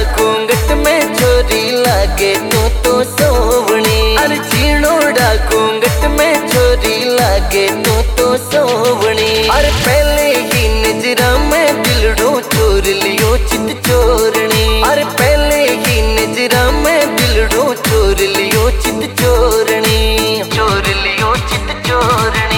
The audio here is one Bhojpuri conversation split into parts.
घूंघट में छोरी लागे तो सोवनी। अरे चीनोड़ा घूंघट में छोरी लागे तो सोवनी। अरे पहले ही नजरा में दिलड़ो चोर लियो चित चोरनी। अरे पहले ही नजरा में दिलड़ो चोर लियो चित चोरनी। चोर लियो चित चोरनी।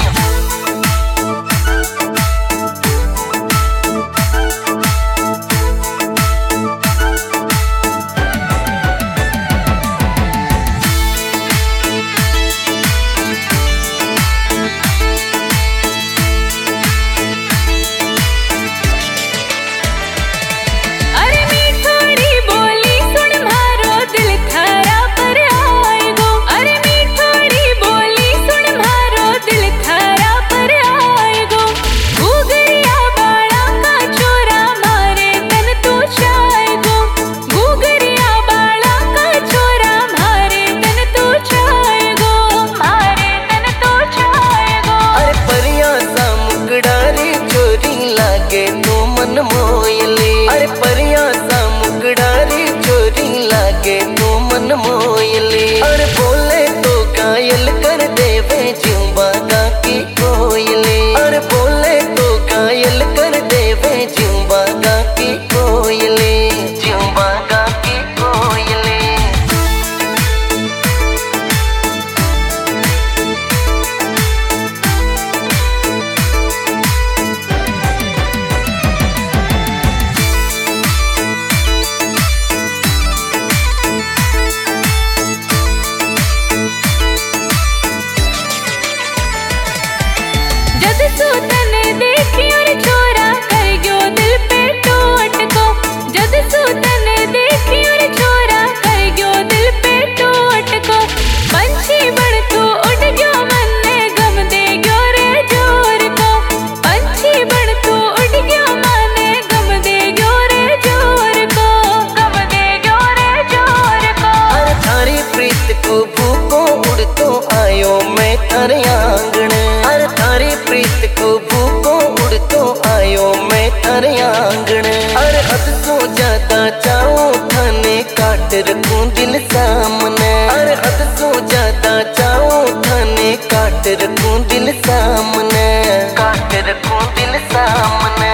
अरे परिया सा मुकड़ारी चोरी लागे तो मन मोयले। अरे बोले तो घायल कर देवे ज्यों बागा की कोयले। अरे बोले तो घायल कर देवे ज्यों बागा की कोयले। ज्यों बागा की कोयले। थारे आंगन। अरे थारी प्रीत को भूको उड़ तो आयो मैं थारे आंगन। अरे हद तो ज्यादा चाहूं थाने काट रखूं दिल सामने। अरे हद तो ज्यादा चाहूं थाने काट रखूं दिल सामने। काट रखूं दिल सामने।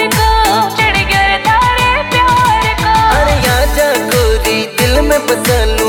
बसल